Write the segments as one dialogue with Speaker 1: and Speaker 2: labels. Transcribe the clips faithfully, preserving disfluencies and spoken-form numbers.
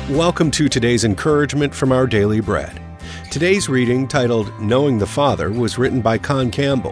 Speaker 1: Welcome to today's encouragement from Our Daily Bread. Today's reading, titled Knowing the Father, was written by Con Campbell.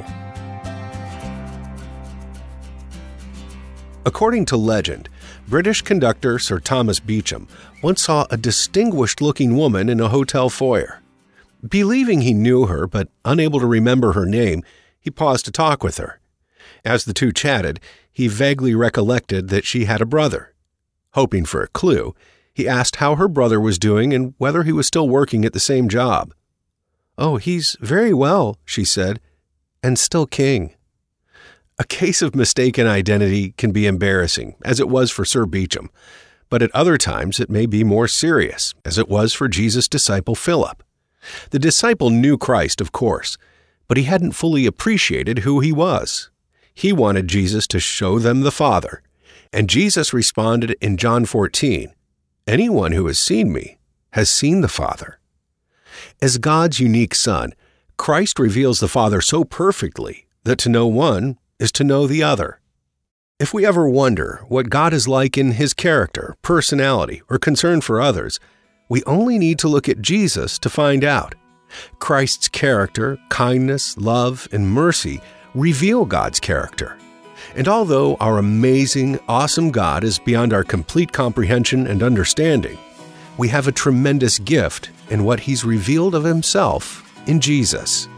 Speaker 1: According to legend, British conductor Sir Thomas Beecham once saw a distinguished-looking woman in a hotel foyer. Believing he knew her, but unable to remember her name, he paused to talk with her. As the two chatted, he vaguely recollected that she had a brother. Hoping for a clue, he asked how her brother was doing and whether he was still working at the same job. "Oh, he's very well," she said, "and still king." A case of mistaken identity can be embarrassing, as it was for Sir Beecham, but at other times it may be more serious, as it was for Jesus' disciple Philip. The disciple knew Christ, of course, but he hadn't fully appreciated who he was. He wanted Jesus to show them the Father, and Jesus responded in John fourteen, "Anyone who has seen me has seen the Father." As God's unique Son, Christ reveals the Father so perfectly that to know one is to know the other. If we ever wonder what God is like in His character, personality, or concern for others, we only need to look at Jesus to find out. Christ's character, kindness, love, and mercy reveal God's character. And although our amazing, awesome God is beyond our complete comprehension and understanding, we have a tremendous gift in what He's revealed of Himself in Jesus.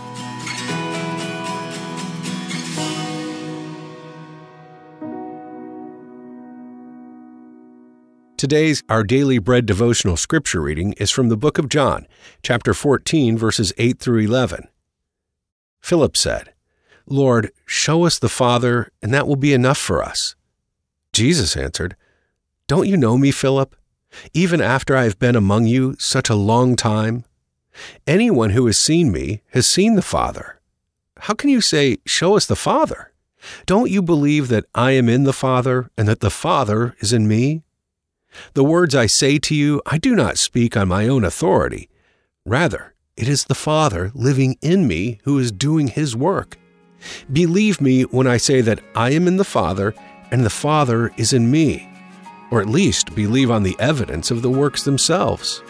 Speaker 1: Today's Our Daily Bread devotional scripture reading is from the book of John, chapter fourteen, verses eight through eleven. Philip said, "Lord, show us the Father, and that will be enough for us." Jesus answered, "Don't you know me, Philip, even after I have been among you such a long time? Anyone who has seen me has seen the Father. How can you say, 'Show us the Father'? Don't you believe that I am in the Father, and that the Father is in me? The words I say to you, I do not speak on my own authority. Rather, it is the Father living in me who is doing His work. Believe me when I say that I am in the Father, and the Father is in me. Or at least believe on the evidence of the works themselves."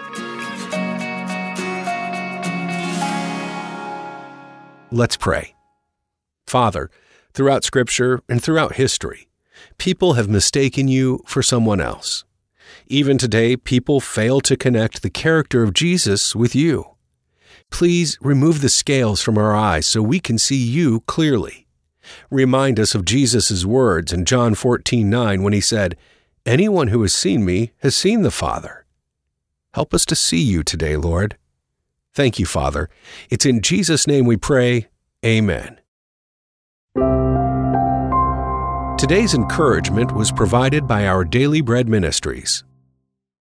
Speaker 1: Let's pray. Father, throughout Scripture and throughout history, people have mistaken you for someone else. Even today, people fail to connect the character of Jesus with you. Please remove the scales from our eyes so we can see you clearly. Remind us of Jesus' words in John fourteen nine when He said, "Anyone who has seen me has seen the Father." Help us to see you today, Lord. Thank you, Father. It's in Jesus' name we pray. Amen. Today's encouragement was provided by Our Daily Bread Ministries.